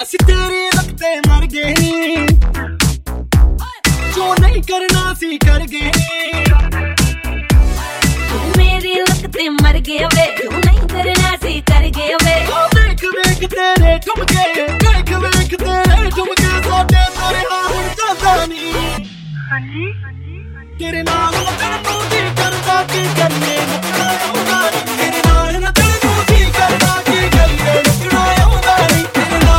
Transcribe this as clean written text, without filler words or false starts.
ਅਸੀਂ ਤੇਰੀ ਲੱਕ ਤੇ ਮਰ ਗਏ ਨੀ, ਜੋ ਨਹੀਂ ਕਰਨਾ ਸੀ ਕਰ ਗਏ ਨੀ। ਮੇਰੀ ਲੱਕ ਤੇ ਮਰ ਗਏ ਵੇ, ਜੋ ਨਹੀਂ ਕਰਨਾ ਸੀ ਕਰ ਗਏ ਵੇ। ਦੇਖ ਵੇਖ ਤੇਰੇ ਠੁਮਕੇ